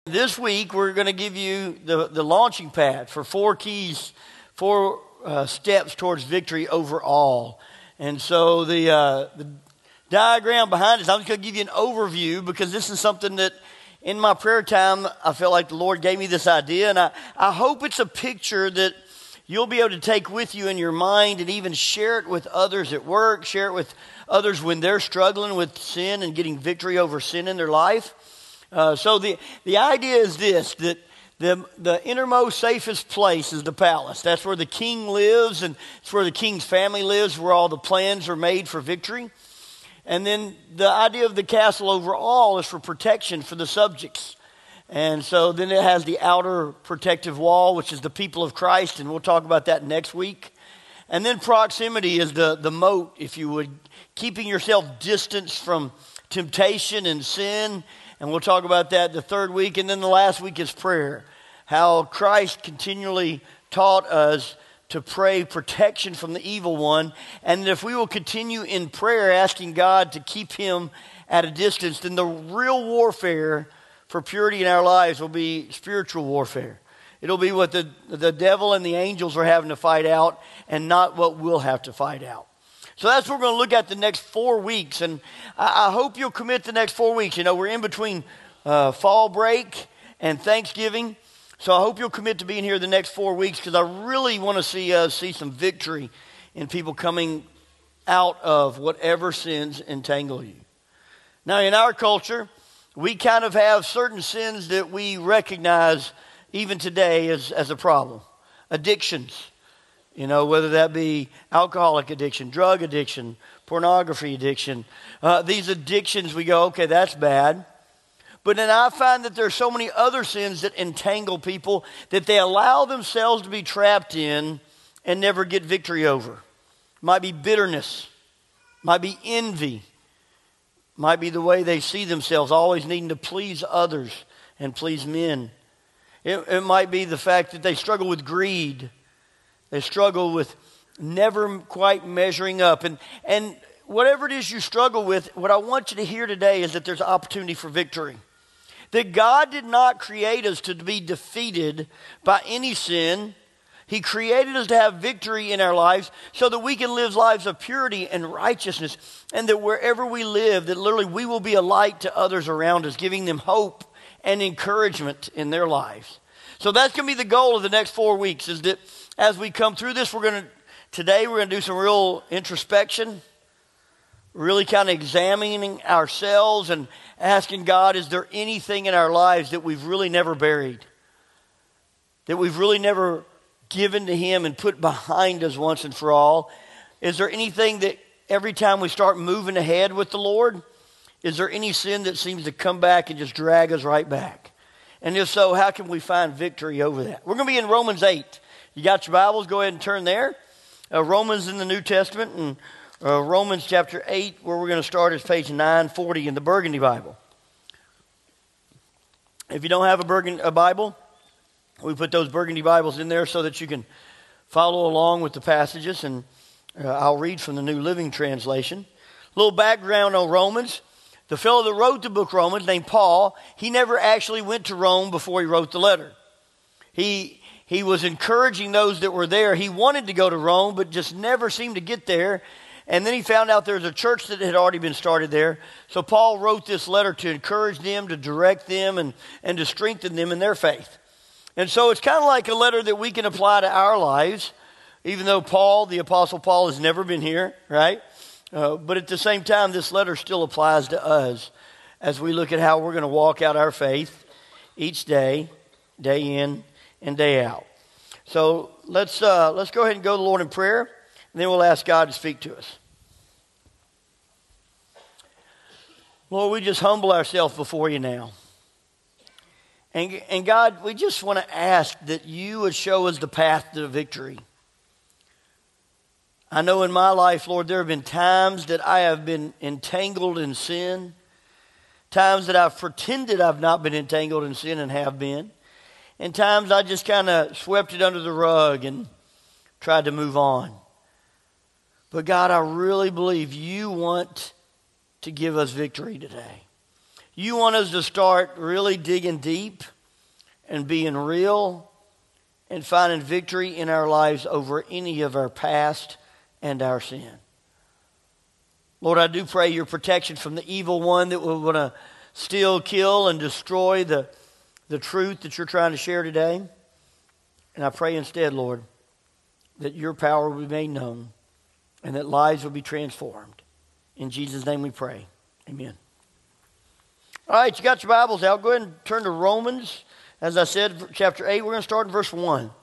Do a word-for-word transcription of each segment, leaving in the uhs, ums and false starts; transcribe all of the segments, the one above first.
This week, we're going to give you the, the launching pad for four keys, four uh, steps towards victory over all. And so the, uh, the diagram behind this, I'm just going to give you an overview because this is something that in my prayer time, I felt like the Lord gave me this idea. And I, I hope it's a picture that you'll be able to take with you in your mind and even share it with others at work, share it with others when they're struggling with sin and getting victory over sin in their life. Uh, so the, the idea is this, that the, the innermost, safest place is the palace. That's where the king lives, and it's where the king's family lives, where all the plans are made for victory. And then the idea of the castle overall is for protection for the subjects. And so then it has the outer protective wall, which is the people of Christ, and we'll talk about that next week. And then proximity is the, the moat, if you would, keeping yourself distanced from temptation and sin. And we'll talk about that the third week. And then the last week is prayer. How Christ continually taught us to pray protection from the evil one. And if we will continue in prayer, asking God to keep him at a distance, then the real warfare for purity in our lives will be spiritual warfare. It'll be what the, the devil and the angels are having to fight out and not what we'll have to fight out. So that's what we're going to look at the next four weeks. And I, I hope you'll commit the next four weeks. You know, we're in between uh, fall break and Thanksgiving. So I hope you'll commit to being here the next four weeks because I really want to see us see some victory in people coming out of whatever sins entangle you. Now, in our culture, we kind of have certain sins that we recognize even today as, as a problem. Addictions. You know, whether that be alcoholic addiction, drug addiction, pornography addiction. Uh, these addictions, we go, okay, that's bad. But then I find that there's so many other sins that entangle people that they allow themselves to be trapped in and never get victory over. Might be bitterness. Might be envy. Might be the way they see themselves, always needing to please others and please men. It, it might be the fact that they struggle with greed. They struggle with never quite measuring up. And, and whatever it is you struggle with, what I want you to hear today is that there's opportunity for victory. That God did not create us to be defeated by any sin. He created us to have victory in our lives so that we can live lives of purity and righteousness. And that wherever we live, that literally we will be a light to others around us, giving them hope and encouragement in their lives. So that's going to be the goal of the next four weeks, is that as we come through this, we're going to, today we're going to do some real introspection, really kind of examining ourselves and asking God, is there anything in our lives that we've really never buried? That we've really never given to him and put behind us once and for all? Is there anything that every time we start moving ahead with the Lord, is there any sin that seems to come back and just drag us right back? And if so, how can we find victory over that? We're going to be in Romans eight. You got your Bibles? Go ahead and turn there. Uh, Romans in the New Testament, and uh, Romans chapter eight, where we're going to start, is page nine forty in the Burgundy Bible. If you don't have a, Burgundy, a Bible, we put those Burgundy Bibles in there so that you can follow along with the passages, and uh, I'll read from the New Living Translation. A little background on Romans. The fellow that wrote the book Romans, named Paul, he never actually went to Rome before he wrote the letter. He... He was encouraging those that were there. He wanted to go to Rome, but just never seemed to get there. And then he found out there was a church that had already been started there. So Paul wrote this letter to encourage them, to direct them, and, and to strengthen them in their faith. And so it's kind of like a letter that we can apply to our lives, even though Paul, the Apostle Paul, has never been here, right? Uh, but at the same time, this letter still applies to us as we look at how we're going to walk out our faith each day, day in and day out. So let's uh, let's go ahead and go to the Lord in prayer, and then we'll ask God to speak to us. Lord, we just humble ourselves before you now. And, and God, we just want to ask that you would show us the path to victory. I know in my life, Lord, there have been times that I have been entangled in sin, times that I've pretended I've not been entangled in sin and have been. And times I just kind of swept it under the rug and tried to move on. But God, I really believe you want to give us victory today. You want us to start really digging deep and being real and finding victory in our lives over any of our past and our sin. Lord, I do pray your protection from the evil one that will want to steal, kill, and destroy the, the truth that you're trying to share today. And I pray instead, Lord, that your power will be made known and that lives will be transformed. In Jesus' name we pray. Amen. All right, you got your Bibles out. Go ahead and turn to Romans. As I said, chapter eight, we're going to start in verse one.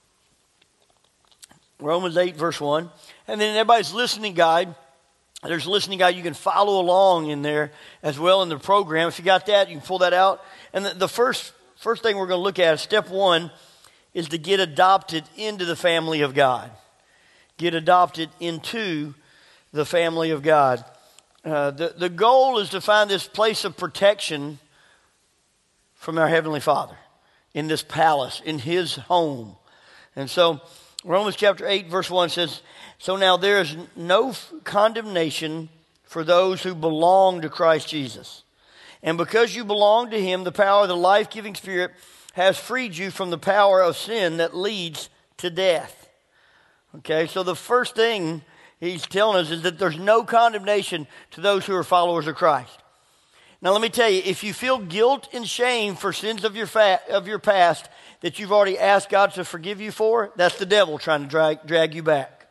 Romans eight, verse one. And then everybody's listening guide. There's a listening guide. You can follow along in there as well in the program. If you got that, you can pull that out. And the, the first, first thing we're going to look at, step one, is to get adopted into the family of God. Get adopted into the family of God. Uh, the, the goal is to find this place of protection from our Heavenly Father in this palace, in His home. And so Romans chapter eight verse one says, so now there is no f- condemnation for those who belong to Christ Jesus. And because you belong to Him, the power of the life-giving Spirit has freed you from the power of sin that leads to death. Okay, so the first thing he's telling us is that there's no condemnation to those who are followers of Christ. Now let me tell you, if you feel guilt and shame for sins of your fa- of your past that you've already asked God to forgive you for, that's the devil trying to drag, drag you back.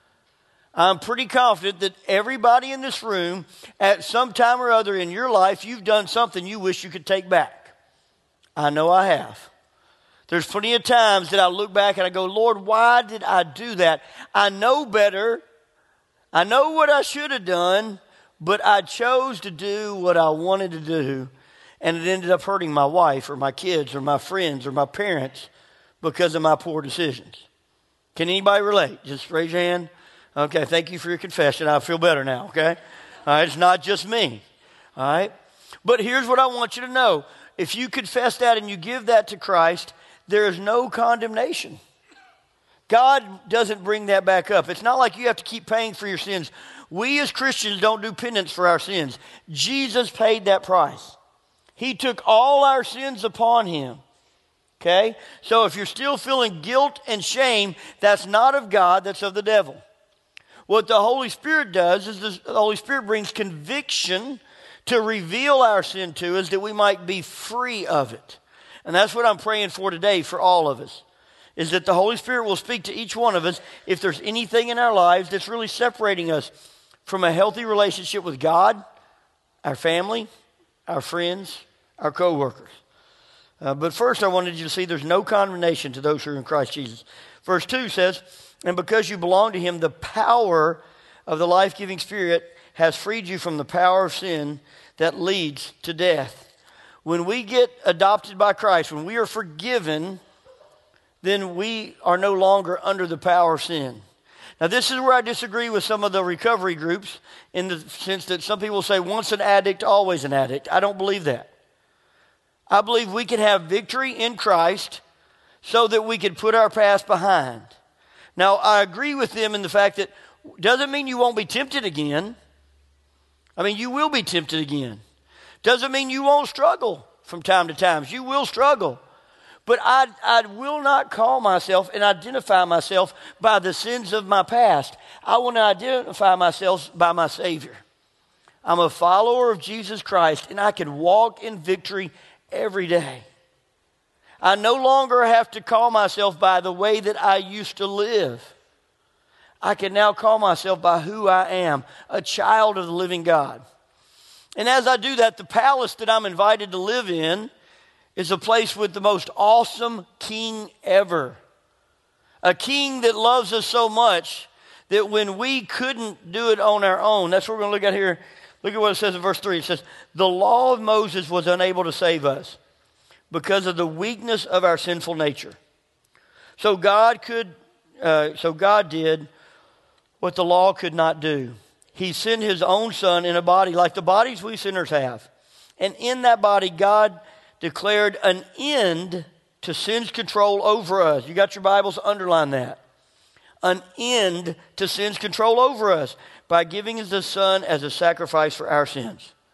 I'm pretty confident that everybody in this room, at some time or other in your life, you've done something you wish you could take back. I know I have. There's plenty of times that I look back and I go, Lord, why did I do that? I know better. I know what I should have done, but I chose to do what I wanted to do, and it ended up hurting my wife or my kids or my friends or my parents because of my poor decisions. Can anybody relate? Just raise your hand. Okay, thank you for your confession. I feel better now, okay? All right, it's not just me, all right? But here's what I want you to know. If you confess that and you give that to Christ, there is no condemnation. God doesn't bring that back up. It's not like you have to keep paying for your sins. We as Christians don't do penance for our sins. Jesus paid that price. He took all our sins upon Him. Okay? So if you're still feeling guilt and shame, that's not of God, that's of the devil. What the Holy Spirit does is the Holy Spirit brings conviction to reveal our sin to us that we might be free of it. And that's what I'm praying for today for all of us, is that the Holy Spirit will speak to each one of us if there's anything in our lives that's really separating us from a healthy relationship with God, our family, our friends, our co-workers. Uh, but first I wanted you to see there's no condemnation to those who are in Christ Jesus. Verse two says, and because you belong to Him, the power of the life-giving Spirit has freed you from the power of sin that leads to death. When we get adopted by Christ, when we are forgiven, then we are no longer under the power of sin. Now, this is where I disagree with some of the recovery groups in the sense that some people say once an addict, always an addict. I don't believe that. I believe we can have victory in Christ so that we can put our past behind. Now, I agree with them in the fact that doesn't mean you won't be tempted again. I mean, you will be tempted again. Doesn't mean you won't struggle from time to time. You will struggle. But I, I will not call myself and identify myself by the sins of my past. I want to identify myself by my Savior. I'm a follower of Jesus Christ, and I can walk in victory every day. I no longer have to call myself by the way that I used to live. I can now call myself by who I am, a child of the living God. And as I do that, the palace that I'm invited to live in is a place with the most awesome king ever. A king that loves us so much that when we couldn't do it on our own, that's what we're going to look at here. Look at what it says in verse three. It says, the law of Moses was unable to save us because of the weakness of our sinful nature. So God could, uh, so God did what the law could not do. He sent His own Son in a body like the bodies we sinners have. And in that body, God declared an end to sin's control over us. You got your Bibles? Underline that. An end to sin's control over us by giving His Son as a sacrifice for our sins.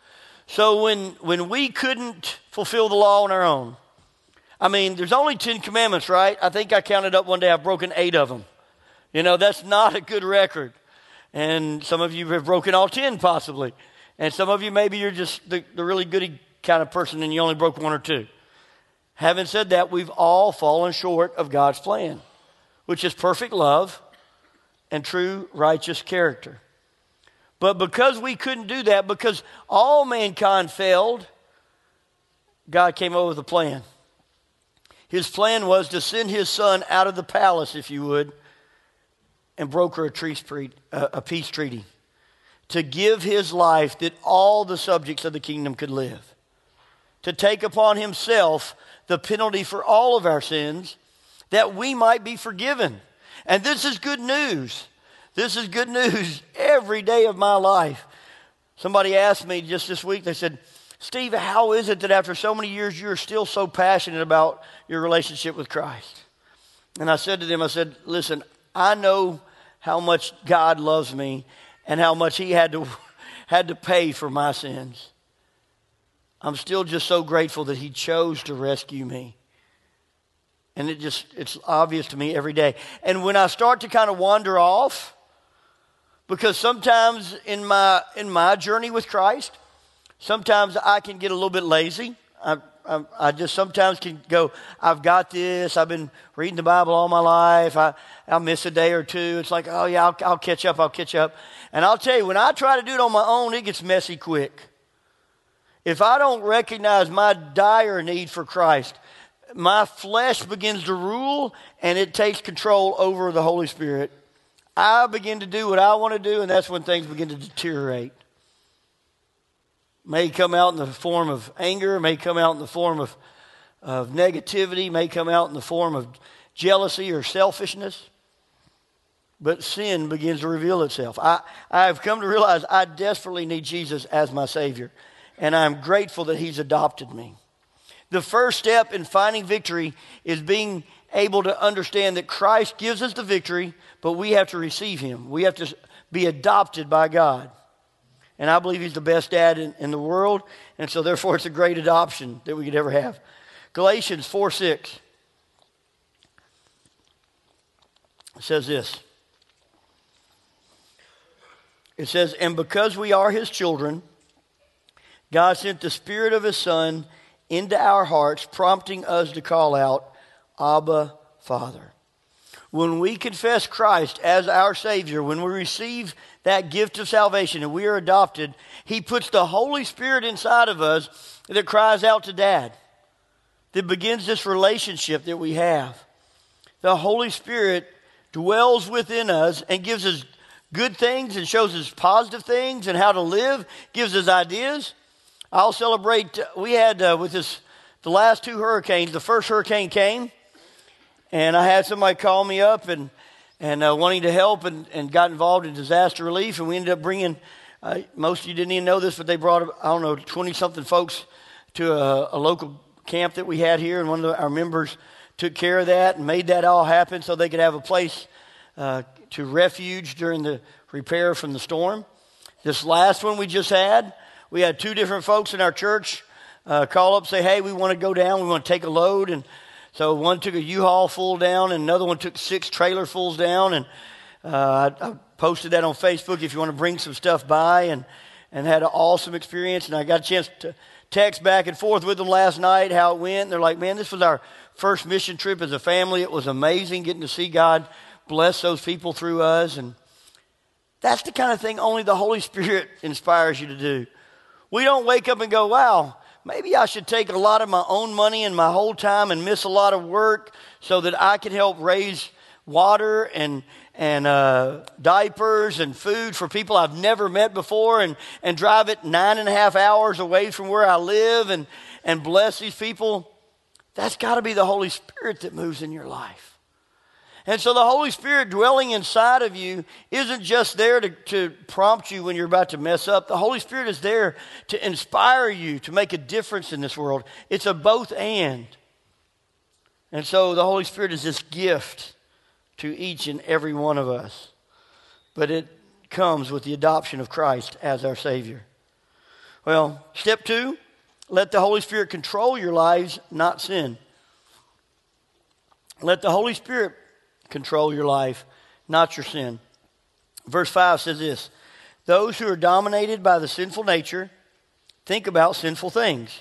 So when, when we couldn't fulfill the law on our own, I mean, there's only Ten Commandments, right? I think I counted up one day, I've broken eight of them. You know, that's not a good record. And some of you have broken all ten possibly. And some of you, maybe you're just the, the really goody kind of person and you only broke one or two. Having said that, we've all fallen short of God's plan, which is perfect love and true righteous character. But because we couldn't do that, because all mankind failed, God came up with a plan. His plan was to send his son out of the palace, if you would, and broker a, treaty, a peace treaty, to give his life that all the subjects of the kingdom could live, to take upon himself the penalty for all of our sins, that we might be forgiven. And this is good news. This is good news every day of my life. Somebody asked me just this week, they said, Steve, how is it that after so many years you're still so passionate about your relationship with Christ? And I said to them, I said, listen, I know how much God loves me and how much he had to, had to pay for my sins. I'm still just so grateful that he chose to rescue me. And it just, it's obvious to me every day. And when I start to kind of wander off, because sometimes in my in my journey with Christ, sometimes I can get a little bit lazy. I, I, I just sometimes can go, I've got this. I've been reading the Bible all my life. I, I'll miss a day or two. It's like, oh yeah, I'll, I'll catch up, I'll catch up. And I'll tell you, when I try to do it on my own, it gets messy quick. If I don't recognize my dire need for Christ, my flesh begins to rule and it takes control over the Holy Spirit. I begin to do what I want to do, and that's when things begin to deteriorate. May come out in the form of anger, may come out in the form of, of negativity, may come out in the form of jealousy or selfishness. But sin begins to reveal itself. I, I've come to realize I desperately need Jesus as my Savior, and I'm grateful that he's adopted me. The first step in finding victory is being able to understand that Christ gives us the victory, but we have to receive him. We have to be adopted by God. And I believe he's the best dad in, in the world, and so therefore it's a great adoption that we could ever have. Galatians four six says this. It says, and because we are his children, God sent the Spirit of his Son into our hearts, prompting us to call out, Abba, Father. When we confess Christ as our Savior, when we receive that gift of salvation and we are adopted, he puts the Holy Spirit inside of us that cries out to Dad, that begins this relationship that we have. The Holy Spirit dwells within us and gives us good things and shows us positive things and how to live, gives us ideas. I'll celebrate, we had uh, with this, the last two hurricanes, the first hurricane came, and I had somebody call me up and, and uh, wanting to help and, and got involved in disaster relief, and we ended up bringing, uh, most of you didn't even know this, but they brought, I don't know, twenty-something folks to a, a local camp that we had here, and one of the, our members took care of that and made that all happen so they could have a place uh, to refuge during the repair from the storm. This last one we just had, we had two different folks in our church uh, call up, say, hey, we want to go down, we want to take a load. And so one took a U-Haul full down, and another one took six trailer fulls down. And uh, I, I posted that on Facebook if you want to bring some stuff by, and, and had an awesome experience. And I got a chance to text back and forth with them last night how it went. And they're like, man, this was our first mission trip as a family. It was amazing getting to see God bless those people through us. And that's the kind of thing only the Holy Spirit inspires you to do. We don't wake up and go, wow, maybe I should take a lot of my own money and my whole time and miss a lot of work so that I can help raise water and and uh, diapers and food for people I've never met before, and, and drive it nine and a half hours away from where I live and, and bless these people. That's got to be the Holy Spirit that moves in your life. And so the Holy Spirit dwelling inside of you isn't just there to, to prompt you when you're about to mess up. The Holy Spirit is there to inspire you to make a difference in this world. It's a both and. And so the Holy Spirit is this gift to each and every one of us. But it comes with the adoption of Christ as our Savior. Well, step two, let the Holy Spirit control your lives, not sin. Let the Holy Spirit control your life, not your sin. Verse five says this, those who are dominated by the sinful nature think about sinful things.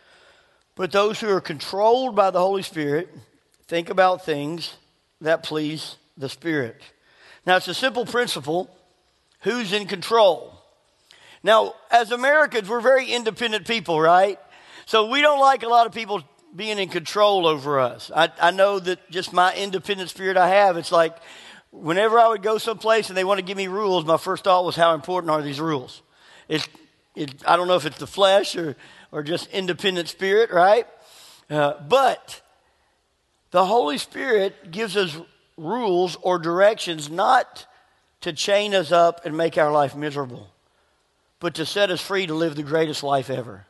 But those who are controlled by the Holy Spirit think about things that please the Spirit. Now, it's a simple principle. Who's in control? Now, as Americans, we're very independent people, right? So we don't like a lot of people being in control over us. I, I know that just my independent spirit I have, it's like whenever I would go someplace and they want to give me rules, my first thought was, how important are these rules? It's, it, I don't know if it's the flesh or, or just independent spirit, right? Uh, but the Holy Spirit gives us rules or directions not to chain us up and make our life miserable, but to set us free to live the greatest life ever.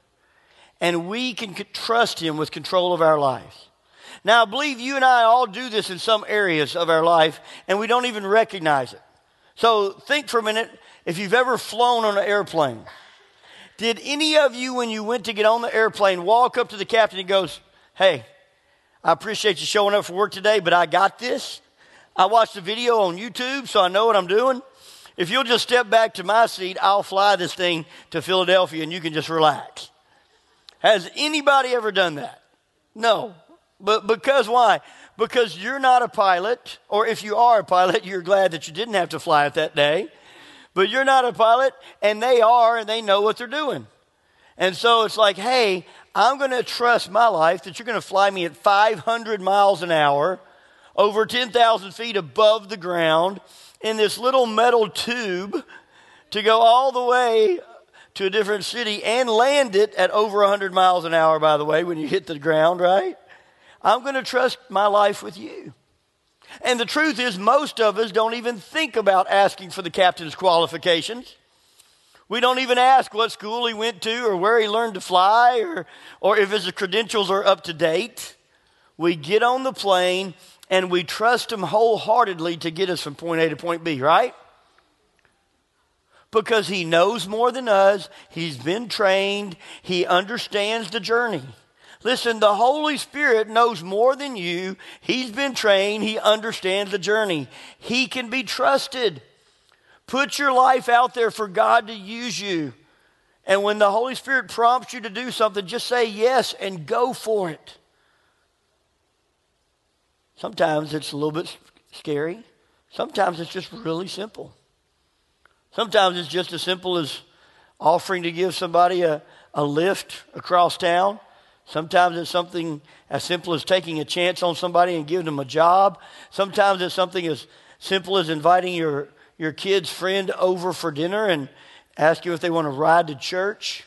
And we can trust Him with control of our lives. Now, I believe you and I all do this in some areas of our life, and we don't even recognize it. So think for a minute, if you've ever flown on an airplane, did any of you, when you went to get on the airplane, walk up to the captain and goes, hey, I appreciate you showing up for work today, but I got this. I watched the video on YouTube, so I know what I'm doing. If you'll just step back to my seat, I'll fly this thing to Philadelphia and you can just relax. Has anybody ever done that? No. But because why? Because you're not a pilot, or if you are a pilot, you're glad that you didn't have to fly it that day. But you're not a pilot, and they are, and they know what they're doing. And so it's like, hey, I'm going to trust my life that you're going to fly me at five hundred miles an hour, over ten thousand feet above the ground, in this little metal tube to go all the way to a different city and land it at over one hundred miles an hour, by the way, when you hit the ground, right? I'm going to trust my life with you. And the truth is, most of us don't even think about asking for the captain's qualifications. We don't even ask what school he went to or where he learned to fly or, or if his credentials are up to date. We get on the plane and we trust him wholeheartedly to get us from point A to point B, right? Because he knows more than us. He's been trained. He understands the journey. Listen, the Holy Spirit knows more than you. He's been trained. He understands the journey. He can be trusted. Put your life out there for God to use you. And when the Holy Spirit prompts you to do something, just say yes and go for it. Sometimes it's a little bit scary. Sometimes it's just really simple. Sometimes it's just as simple as offering to give somebody a, a lift across town. Sometimes it's something as simple as taking a chance on somebody and giving them a job. Sometimes it's something as simple as inviting your, your kid's friend over for dinner and asking if they want to ride to church.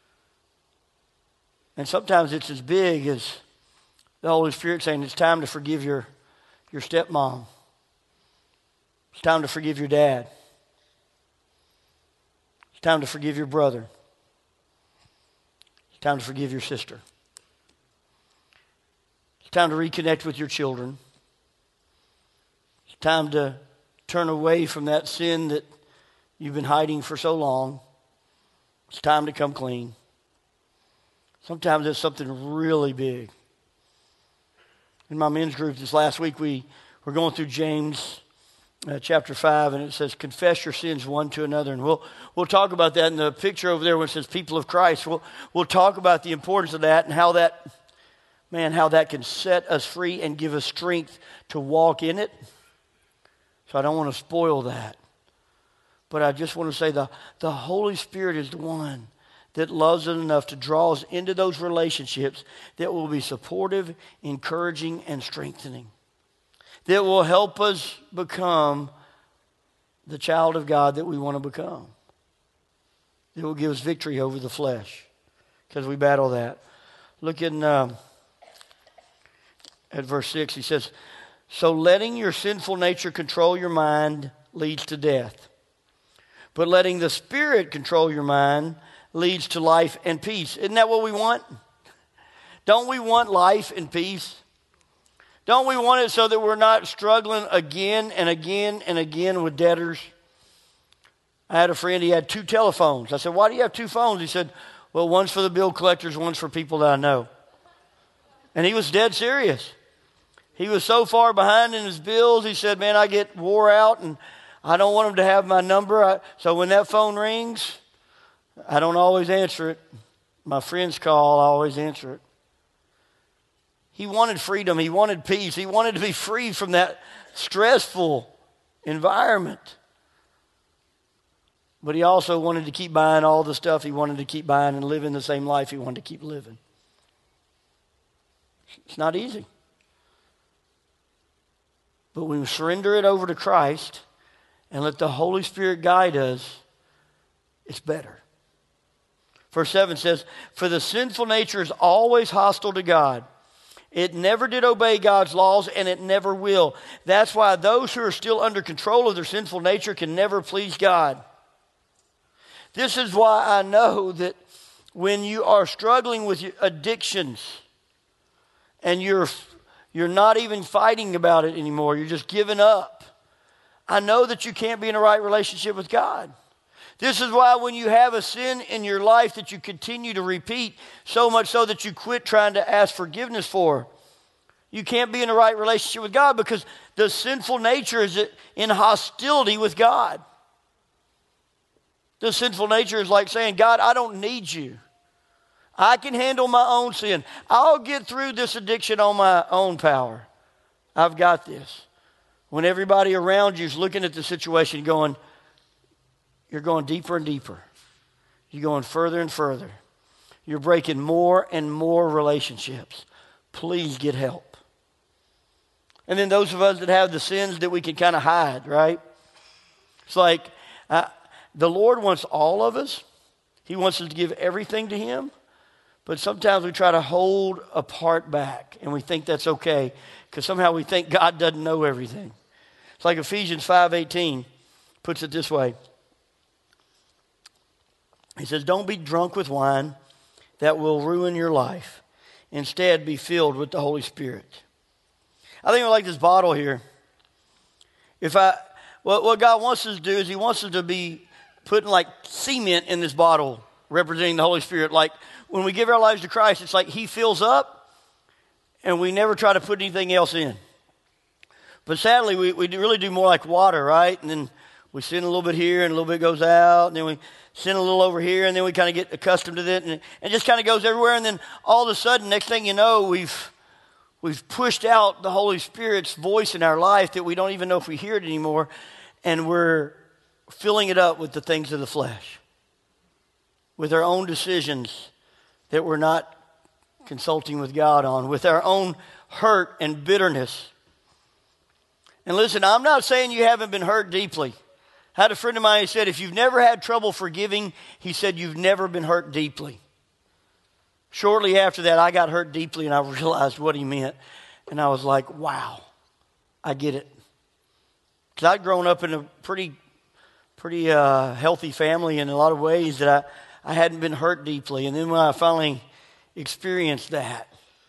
And sometimes it's as big as the Holy Spirit saying it's time to forgive your, your stepmom. It's time to forgive your dad. It's time to forgive your brother. It's time to forgive your sister. It's time to reconnect with your children. It's time to turn away from that sin that you've been hiding for so long. It's time to come clean. Sometimes it's something really big. In my men's group this last week, we were going through James uh, chapter five, and it says, confess your sins one to another. And we'll we'll talk about that in the picture over there when it says people of Christ. We'll, we'll talk about the importance of that and how that, man, how that can set us free and give us strength to walk in it. So I don't want to spoil that. But I just want to say the, the Holy Spirit is the one that loves us enough to draw us into those relationships that will be supportive, encouraging, and strengthening. That will help us become the child of God that we want to become. That will give us victory over the flesh because we battle that. Look in, um, at verse six. He says, so letting your sinful nature control your mind leads to death. But letting the Spirit control your mind leads to life and peace. Isn't that what we want? Don't we want life and peace? Don't we want it so that we're not struggling again and again and again with debtors? I had a friend, he had two telephones. I said, why do you have two phones? He said, Well, one's for the bill collectors, one's for people that I know. And he was dead serious. He was so far behind in his bills, he said, man, I get wore out and I don't want them to have my number. I, so when that phone rings, I don't always answer it. My friends call, I always answer it. He wanted freedom. He wanted peace. He wanted to be free from that stressful environment. But he also wanted to keep buying all the stuff he wanted to keep buying and living the same life he wanted to keep living. It's not easy. But when we surrender it over to Christ and let the Holy Spirit guide us, it's better. Verse seven says, for the sinful nature is always hostile to God. It never did obey God's laws, and it never will. That's why those who are still under control of their sinful nature can never please God. This is why I know that when you are struggling with your addictions and you're, you're not even fighting about it anymore, you're just giving up, I know that you can't be in a right relationship with God. This is why when you have a sin in your life that you continue to repeat, so much so that you quit trying to ask forgiveness for, you can't be in a right relationship with God because the sinful nature is in hostility with God. The sinful nature is like saying, God, I don't need you. I can handle my own sin. I'll get through this addiction on my own power. I've got this. When everybody around you is looking at the situation going, you're going deeper and deeper. You're going further and further. You're breaking more and more relationships. Please get help. And then those of us that have the sins that we can kind of hide, right? It's like uh, the Lord wants all of us. He wants us to give everything to Him. But sometimes we try to hold a part back, and we think that's okay because somehow we think God doesn't know everything. It's like Ephesians five eighteen puts it this way. He says, don't be drunk with wine that will ruin your life. Instead, be filled with the Holy Spirit. I think I like this bottle here. If I, what, what God wants us to do is He wants us to be putting like cement in this bottle representing the Holy Spirit. Like when we give our lives to Christ, it's like He fills up and we never try to put anything else in. But sadly, we, we really do more like water, right? And then we sin a little bit here and a little bit goes out. And then we sin a little over here and then we kind of get accustomed to it. And it just kind of goes everywhere. And then all of a sudden, next thing you know, we've we've pushed out the Holy Spirit's voice in our life that we don't even know if we hear it anymore. And we're filling it up with the things of the flesh. With our own decisions that we're not consulting with God on. With our own hurt and bitterness. And listen, I'm not saying you haven't been hurt deeply. I had a friend of mine who said, if you've never had trouble forgiving, he said, you've never been hurt deeply. Shortly after that, I got hurt deeply and I realized what he meant. And I was like, wow, I get it. Because I'd grown up in a pretty, pretty uh, healthy family in a lot of ways that I, I hadn't been hurt deeply. And then when I finally experienced that,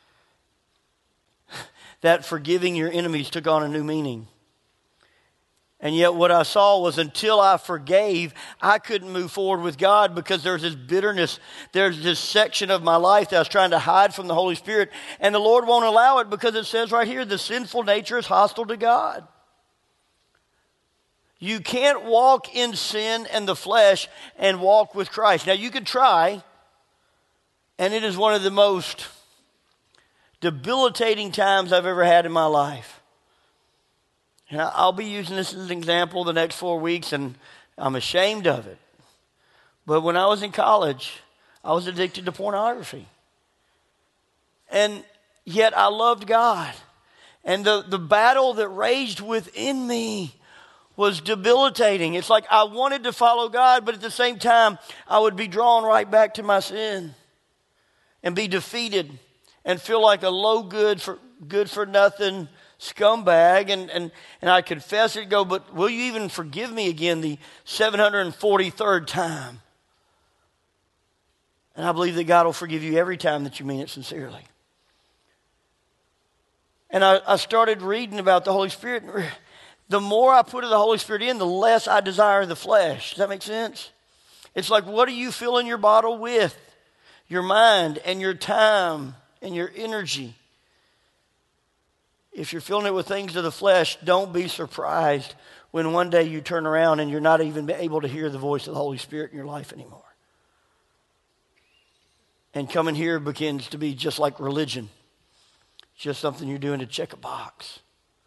that forgiving your enemies took on a new meaning. And yet what I saw was until I forgave, I couldn't move forward with God because there's this bitterness. There's this section of my life that I was trying to hide from the Holy Spirit. And the Lord won't allow it because it says right here, the sinful nature is hostile to God. You can't walk in sin and the flesh and walk with Christ. Now you could try, and it is one of the most debilitating times I've ever had in my life. And I'll be using this as an example the next four weeks, and I'm ashamed of it. But when I was in college, I was addicted to pornography. And yet I loved God. And the, the battle that raged within me was debilitating. It's like I wanted to follow God, but at the same time, I would be drawn right back to my sin and be defeated and feel like a low good for good for nothing scumbag, and, and, and I confess it, go, but will you even forgive me again the seven hundred forty-third time? And I believe that God will forgive you every time that you mean it sincerely. And I, I started reading about the Holy Spirit. The more I put of the Holy Spirit in, the less I desire the flesh. Does that make sense? It's like, what are you filling your bottle with? your mind and your time and your energy. If you're filling it with things of the flesh, don't be surprised when one day you turn around and you're not even able to hear the voice of the Holy Spirit in your life anymore. And coming here begins to be just like religion. Just something you're doing to check a box.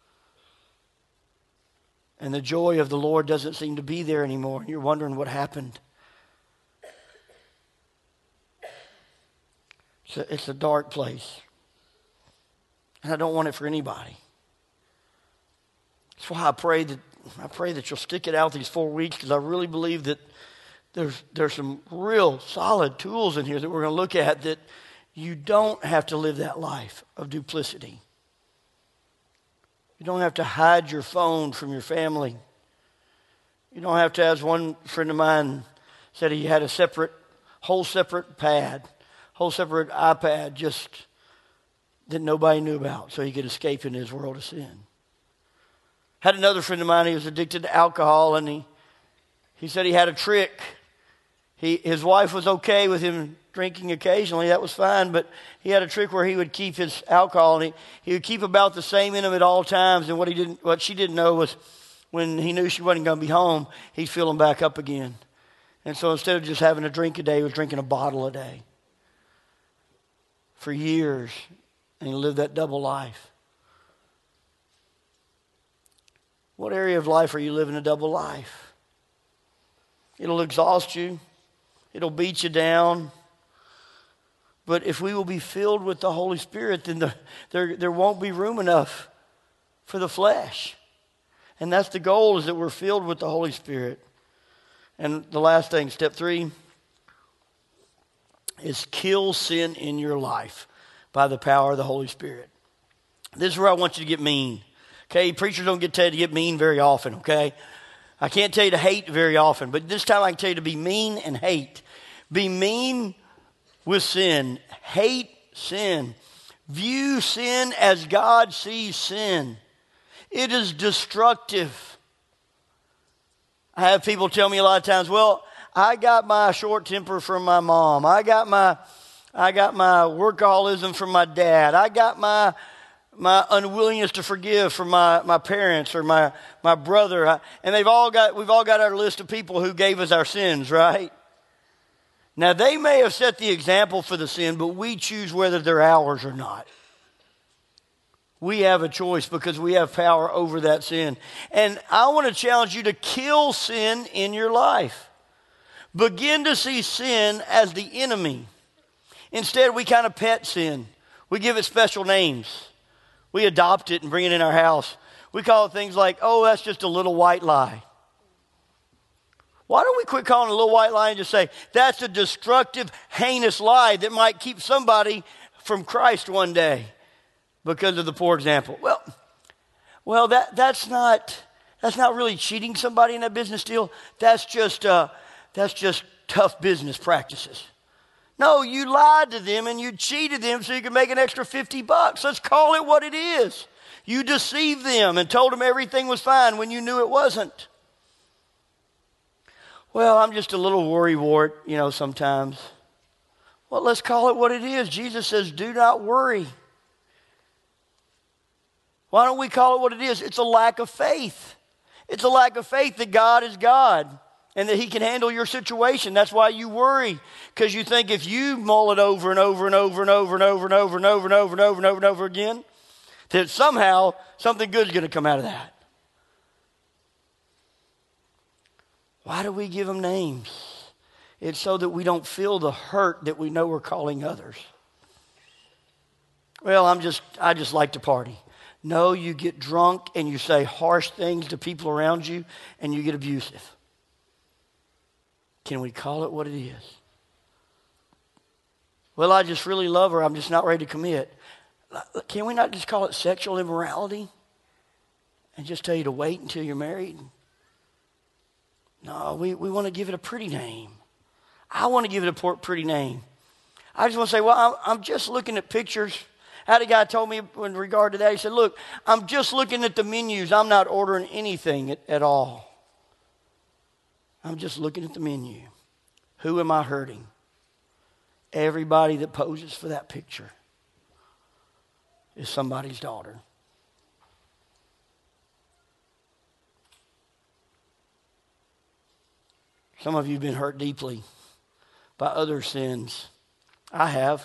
And the joy of the Lord doesn't seem to be there anymore. And you're wondering what happened. It's a, it's a dark place. And I don't want it for anybody. That's why I pray that I pray that you'll stick it out these four weeks because I really believe that there's there's some real solid tools in here that we're going to look at that you don't have to live that life of duplicity. You don't have to hide your phone from your family. You don't have to, as one friend of mine said, he had a separate, whole separate pad, whole separate iPad just that nobody knew about so he could escape into his world of sin. Had another friend of mine, he was addicted to alcohol, and he, he said he had a trick. He, his wife was okay with him drinking occasionally, that was fine, but he had a trick where he would keep his alcohol, and he, he would keep about the same in him at all times, and what he didn't, what she didn't know was when he knew she wasn't going to be home, he'd fill him back up again. And so instead of just having a drink a day, he was drinking a bottle a day. For years, and he lived that double life. What area of life are you living a double life? It'll exhaust you. It'll beat you down. But if we will be filled with the Holy Spirit, then the, there, there won't be room enough for the flesh. And that's the goal, is that we're filled with the Holy Spirit. And the last thing, step three, is kill sin in your life by the power of the Holy Spirit. This is where I want you to get mean. Okay, preachers don't get told to get mean very often, okay? I can't tell you to hate very often, but this time I can tell you to be mean and hate. Be mean with sin. Hate sin. View sin as God sees sin. It is destructive. I have people tell me a lot of times, well, I got my short temper from my mom. I got my I got my workaholism from my dad. I got my my unwillingness to forgive from my, my parents or my, my brother. I, and they've all got we've all got our list of people who gave us our sins, right? Now, they may have set the example for the sin, but we choose whether they're ours or not. We have a choice because we have power over that sin. And I want to challenge you to kill sin in your life. Begin to see sin as the enemy. Instead, we kind of pet sin. We give it special names. We adopt it and bring it in our house. We call it things like, oh, that's just a little white lie. Why don't we quit calling it a little white lie and just say, that's a destructive, heinous lie that might keep somebody from Christ one day because of the poor example. Well, well, that that's not that's not really cheating somebody in that business deal. That's just uh, that's just tough business practices. No, you lied to them and you cheated them so you could make an extra fifty bucks. Let's call it what it is. You deceived them and told them everything was fine when you knew it wasn't. Well, I'm just a little worrywart, you know, sometimes. Well, let's call it what it is. Jesus says, do not worry. Why don't we call it what it is? It's a lack of faith. It's a lack of faith that God is God and that he can handle your situation. That's why you worry, because you think if you mull it over and over and over and over and over and over and over and over and over and over and over again, that somehow something good is going to come out of that. Why do we give them names? It's so that we don't feel the hurt that we know we're calling others. Well, I'm just, I just like to party. No, you get drunk and you say harsh things to people around you and you get abusive. Can we call it what it is? Well, I just really love her. I'm just not ready to commit. Can we not just call it sexual immorality and just tell you to wait until you're married? No, we, we want to give it a pretty name. I want to give it a pretty name. I just want to say, well, I'm, I'm just looking at pictures. I had a guy told me in regard to that, he said, look, I'm just looking at the menus. I'm not ordering anything at, at all. I'm just looking at the menu. Who am I hurting? Everybody that poses for that picture is somebody's daughter. Some of you have been hurt deeply by other sins. I have.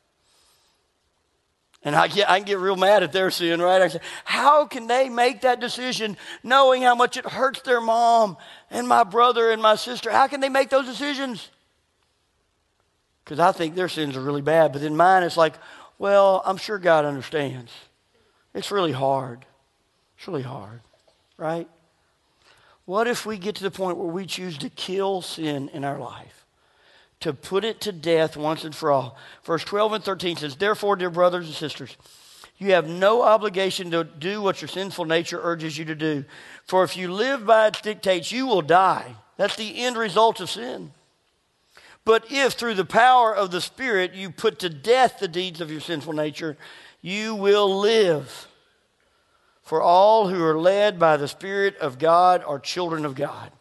And I, get, I can get real mad at their sin, right? I say, how can they make that decision knowing how much it hurts their mom and my brother and my sister? How can they make those decisions? Because I think their sins are really bad. But in mine, it's like, well, I'm sure God understands. It's really hard. It's really hard, right? What if we get to the point where we choose to kill sin in our life? To put it to death once and for all. Verse twelve and thirteen says, therefore, dear brothers and sisters, you have no obligation to do what your sinful nature urges you to do. For if you live by its dictates, you will die. That's the end result of sin. But if through the power of the Spirit you put to death the deeds of your sinful nature, you will live. For all who are led by the Spirit of God are children of God.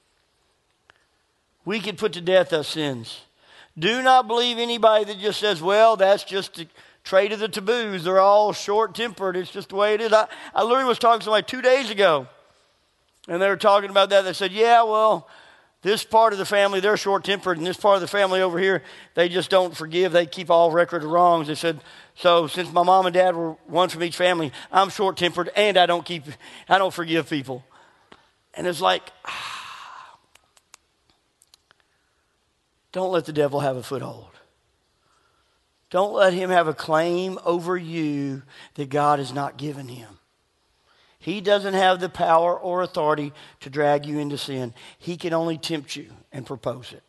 We can put to death those sins. Do not believe anybody that just says, well, that's just a trait of the taboos. They're all short-tempered. It's just the way it is. I, I literally was talking to somebody two days ago, and they were talking about that. They said, yeah, well, this part of the family, they're short-tempered, and this part of the family over here, they just don't forgive. They keep all record of wrongs. They said, so since my mom and dad were one from each family, I'm short-tempered, and I don't keep, I don't forgive people. And it's like, ah, don't let the devil have a foothold. Don't let him have a claim over you that God has not given him. He doesn't have the power or authority to drag you into sin. He can only tempt you and propose it.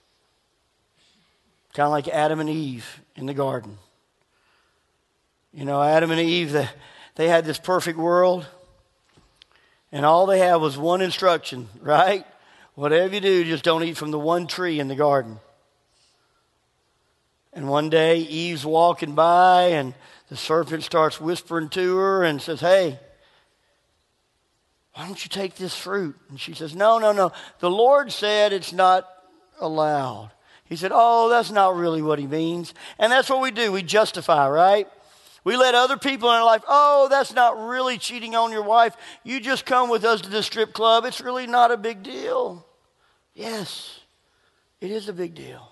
Kind of like Adam and Eve in the garden. You know, Adam and Eve, they, they had this perfect world. And all they had was one instruction, right? Whatever you do, just don't eat from the one tree in the garden. And one day, Eve's walking by, and the serpent starts whispering to her and says, hey, why don't you take this fruit? And she says, no, no, no. The Lord said it's not allowed. He said, oh, that's not really what he means. And that's what we do. We justify, right? We let other people in our life, oh, that's not really cheating on your wife. You just come with us to the strip club. It's really not a big deal. Yes, it is a big deal.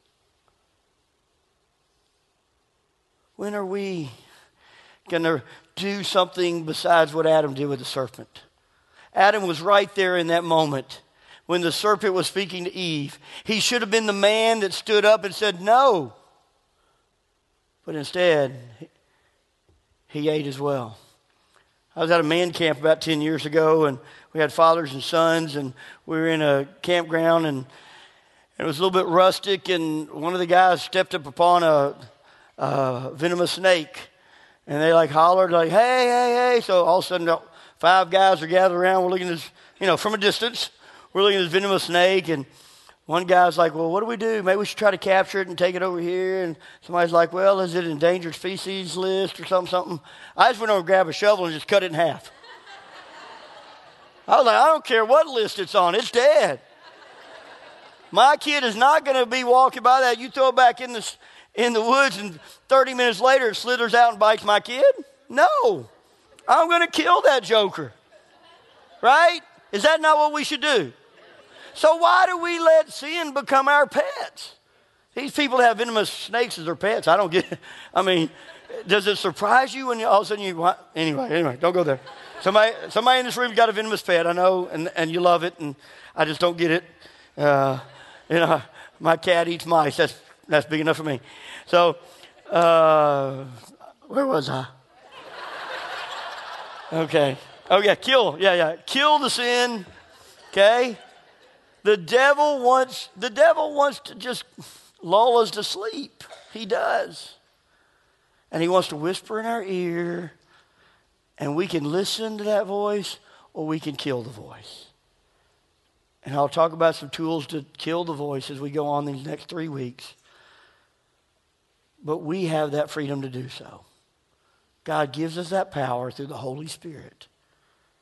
When are we going to do something besides what Adam did with the serpent? Adam was right there in that moment when the serpent was speaking to Eve. He should have been the man that stood up and said no. But instead, he ate as well. I was at a man camp about ten years ago, and we had fathers and sons, and we were in a campground, and it was a little bit rustic, and one of the guys stepped up upon a, a venomous snake, and they like hollered like, hey, hey, hey. So all of a sudden, five guys are gathered around. We're looking at this, you know, from a distance. We're looking at this venomous snake, and one guy's like, well, what do we do? Maybe we should try to capture it and take it over here. And somebody's like, well, is it endangered species list or something, something? I just went over and grabbed a shovel and just cut it in half. I was like, I don't care what list it's on. It's dead. My kid is not going to be walking by that. You throw it back in the, in the woods, and thirty minutes later it slithers out and bites my kid? No. I'm going to kill that joker. Right? Is that not what we should do? So why do we let sin become our pets? These people have venomous snakes as their pets. I don't get it. I mean, does it surprise you when you, all of a sudden you, anyway, anyway, don't go there. Somebody, somebody in this room got a venomous pet, I know, and, and you love it, and I just don't get it. Uh, you know, my cat eats mice. That's, that's big enough for me. So, uh, where was I? Okay. Oh, yeah, kill. Yeah, yeah. Kill the sin, okay? The devil wants, the devil wants to just lull us to sleep. He does. And he wants to whisper in our ear, and we can listen to that voice, or we can kill the voice. And I'll talk about some tools to kill the voice as we go on these next three weeks. But we have that freedom to do so. God gives us that power through the Holy Spirit.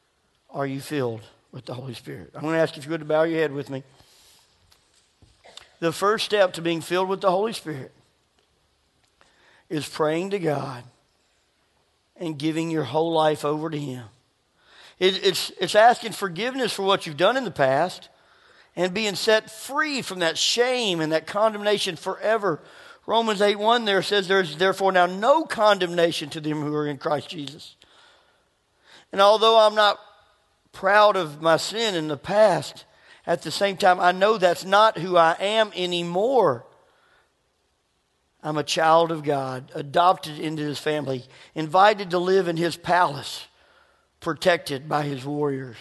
Are you filled with the Holy Spirit? I'm going to ask you if you would to bow your head with me. the first step to being filled with the Holy Spirit is praying to God and giving your whole life over to Him. It, it's, it's asking forgiveness for what you've done in the past and being set free from that shame and that condemnation forever. Romans eight one there says, there is therefore now no condemnation to them who are in Christ Jesus. And although I'm not proud of my sin in the past, at the same time, I know that's not who I am anymore. I'm a child of God, adopted into His family, invited to live in His palace, protected by His warriors.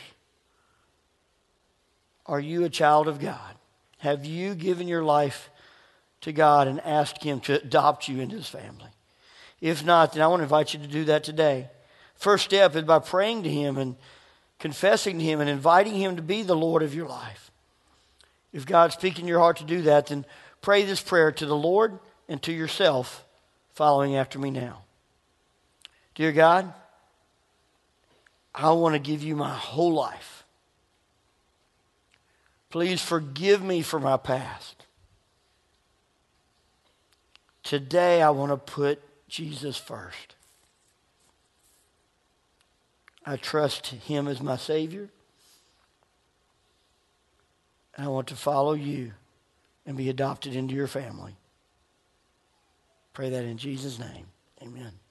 Are you a child of God? Have you given your life to God and asked Him to adopt you into His family? If not, then I want to invite you to do that today. First step is by praying to Him and confessing to Him and inviting Him to be the Lord of your life. If God's speaking in your heart to do that, then pray this prayer to the Lord and to yourself, following after me now. Dear God, I want to give you my whole life. Please forgive me for my past. Today I want to put Jesus first. I trust Him as my Savior. And I want to follow you and be adopted into your family. Pray that in Jesus' name. Amen.